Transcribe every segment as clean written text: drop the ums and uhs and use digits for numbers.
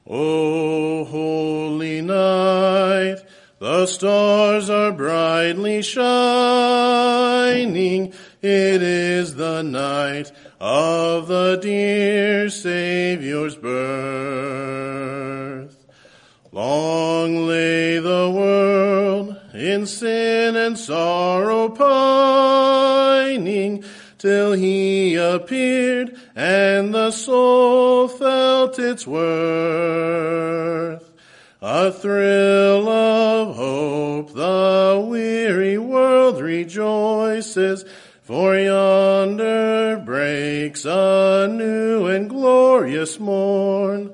O holy night, the stars are brightly shining. It is the night of the dear Savior's birth. Long lay the world in sin and sorrow pining, till he appeared and the soul felt its worth. A thrill of hope the weary world rejoices, for yonder breaks a new and glorious morn.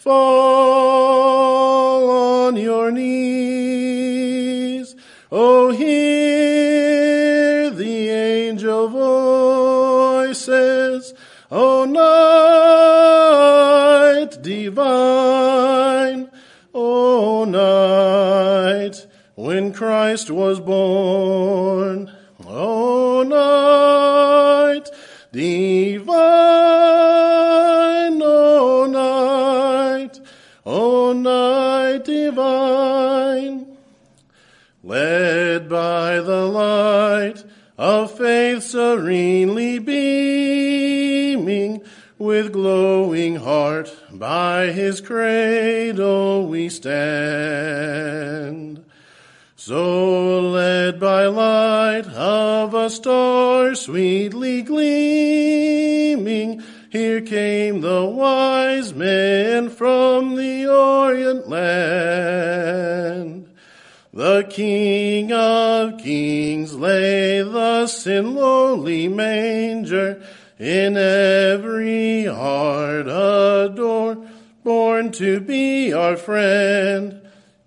Fall on your knees, oh, hear the angel voices, O night divine, O night when Christ was born, O night divine, O night divine. Led by the light of faith serenely beaming, with glowing heart by his cradle we stand. So led by light of a star sweetly gleaming, here came the wise men from the Orient land. The King of Kings lay thus in lowly manger, in every heart adore, born to be our friend.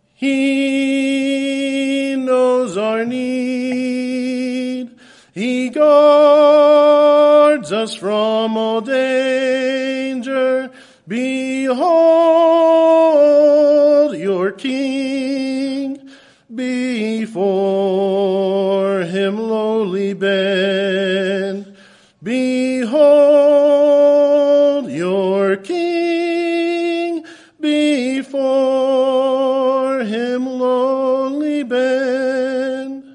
He knows our need. He guards us from all danger. Behold your King. Before him lowly bend. Behold your King. Before him lowly bend.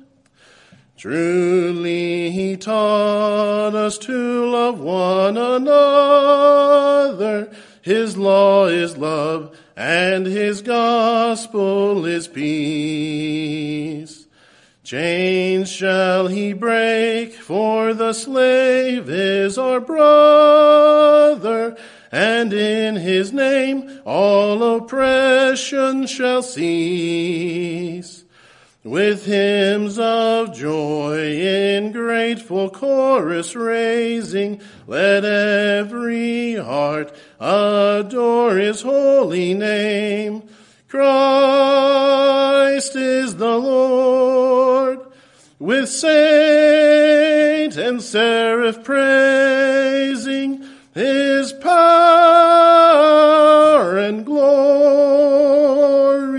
Truly he taught us to love one another. His law is love, and his gospel is peace. Chains shall he break, for the slave is our brother, and in his name all oppression shall cease. With hymns of joy in grateful chorus raising, let every heart adore his holy name. Christ is the Lord, with saint and seraph praising his power and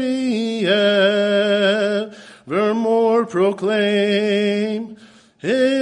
glory evermore proclaim.